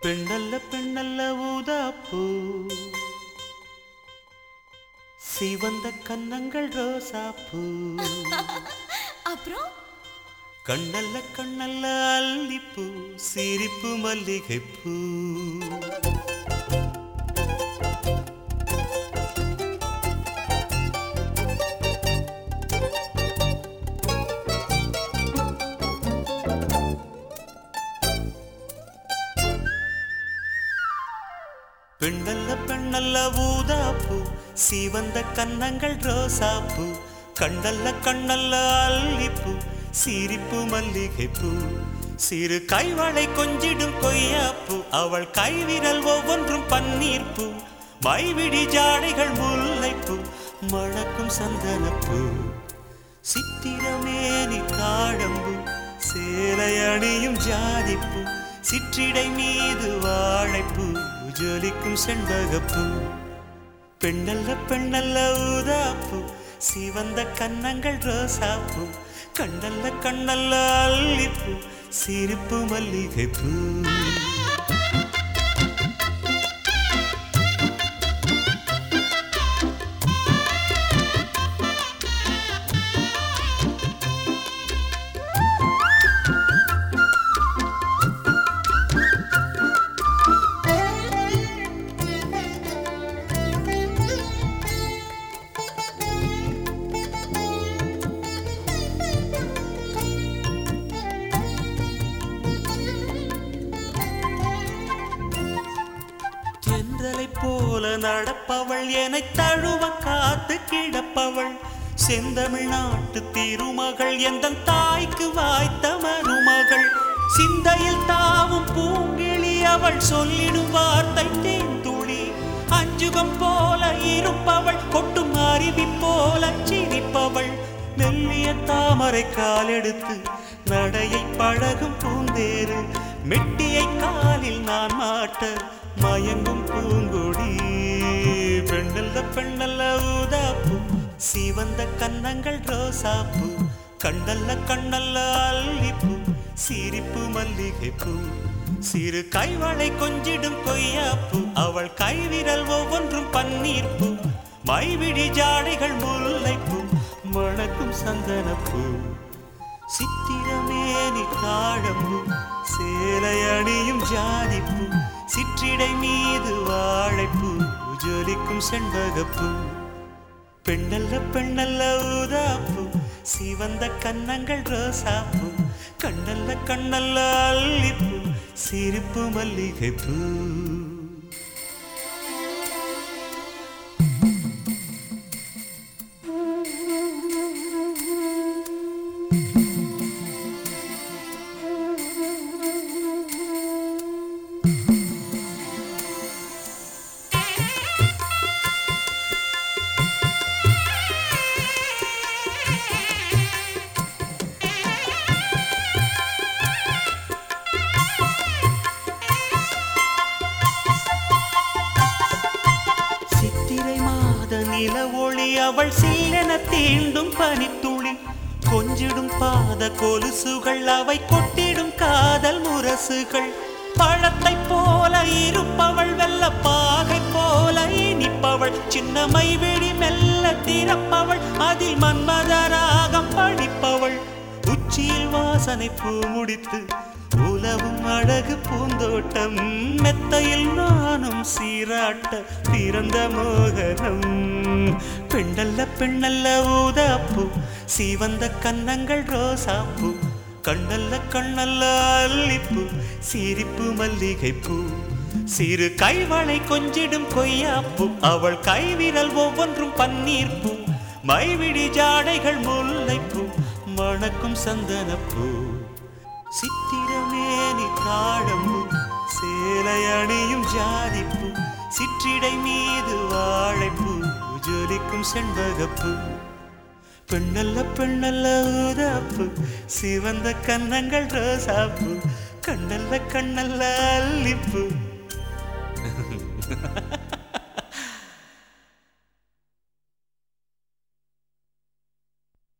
பெண்ணல்ல பெண்ணல்ல ஊதாப்பூ, சிவந்த கன்னங்கள் ரோசாப்பூ. அப்புறம் கண்ணல்ல கண்ணல்ல அல்லிப்பூ, சிரிப்பு மல்லிகைப்பூ. பெண்ணல்ல பெண்ணல்ல ஊதாப்பூ, சிவந்த கன்னங்கள் ரோசாப்பூ. கண்ணல்ல கண்ணல்ல அல்லிப்பூ, சிரிப்பு மல்லிகைப்பூ. சிறு கைவளை கொஞ்சிடும் கொய்யாப்பூ, அவள் கைவிரல் ஒவ்வொன்றும் பன்னீர்ப்பூ. மைவிடி ஜாடைகள் முல்லைப்பூ, மணக்கும் சந்தனப்பூ. சித்திரமேனி தாழம்பூ, சேலை அணியும் ஜாதிப்பூ. சிற்றிடை மீது வாழைப்பூ, ஜொலிக்கும் செண்பகப்பூ. பெண்ணல்ல பெண்ணல்ல ஊதாப்பூ, சிவந்த கன்னங்கள் ரோசாப்பூ. கண்ணல்ல கண்ணல்ல அல்லிப்பூ, சிரிப்பு மல்லிகைப்பூ. போல நடப்பவள், என்னை தழுவ காத்து கிடப்பவள். செந்தமிழ்நாட்டு திருமகள், எந்த தாய்க்கு வாய்த்த மருமகள். சிந்தையில் தாவும் பூங்கிழி, அவள் சொல்லிடும் வார்த்தை தேந்துளி. அஞ்சுகம் போல இருப்பவள், கொட்டும் அருவி போல சிரிப்பவள். மெல்லிய தாமரை காலெடுத்து நடையை பழகும் பூந்தேறு. மெட்டியை காலில் நான் மாட்ட மயங்கும் பூங்கொடி. பெண்ணல்ல பெண்ணல்ல ஊதாப்பூ, சிவந்த கன்னங்கள் ரோசாப்பூ. கண்ணல்ல கண்ணல்ல அல்லிப்பூ, சிரிப்பு மல்லிகைப்பூ. சிறு கைவளை கொஞ்சிடும் கொய்யாப்பூ, அவள் கைவிரல் ஒவ்வொன்றும் பன்னீர்ப்பூ. மைவிடி ஜாடைகள் முல்லைப்பூ, மணக்கும் சந்தனப்பூ. சித்திரமேனி தாழம்பூ, சேலை அணியும் ஜாதிப்பூ. சிற்றிடை மீது வாழைப்பூ, ஜொலிக்கும் செண்பகப்பூ. பெண்ணல்ல பெண்ணல்ல ஊதாப்பூ, சிவந்த கன்னங்கள் ரோசாப்பூ. கண்ணல்ல கண்ணல்ல அல்லிப்பூ, சிரிப்பு மல்லிகைப்பூ. நில ஒளி, அவள் சில்லென தீண்டும் பனித்துளி. கொஞ்சிடும் பாத கொலுசுகள், அவை கொட்டிடும் காதல் முரசுகள். பழத்தை போல இருப்பவள், வெள்ள பாகை போல இனிப்பவள். சின்னமை வெடி மெல்ல திறப்பவள், அதில் மன்மதராகம் படிப்பவள். உச்சியில் வாசனை பூ முடித்து உலவும் அழகு பூந்தோட்டம். மெத்தையில் நானும் சீராட்ட பிறந்த மோகனம். பெண்ணல்ல பெண்ணல்ல ஊதாப்பூ, சிவந்த கன்னங்கள் ரோசாப்பூ. கண்ணல்ல கண்ணல்ல அல்லிப்பூ, சிரிப்பு மல்லிகைப்பூ. சிறு கைவளை கொஞ்சிடும் கொய்யாப்பூ, அவள் கைவிரல் ஒவ்வொன்றும் பன்னீர்ப்பூ. மைவிடி ஜாடைகள் முல்லைப்பூ, மணக்கும் சந்தனப்பூ. சித்திரமேனி தாழம்பூ, சேலை அணியும் ஜாதிப்பூ. சிற்றிடை மீது வாழைப்பூ, ஜொலிக்கும் செண்பகப்பூ. பெண்ணல்ல பெண்ணல்ல ஊதாப்பூ, சிவந்த கன்னங்கள் ரோசாப்பூ. கண்ணல்ல கண்ணல்ல அல்லிப்பூ.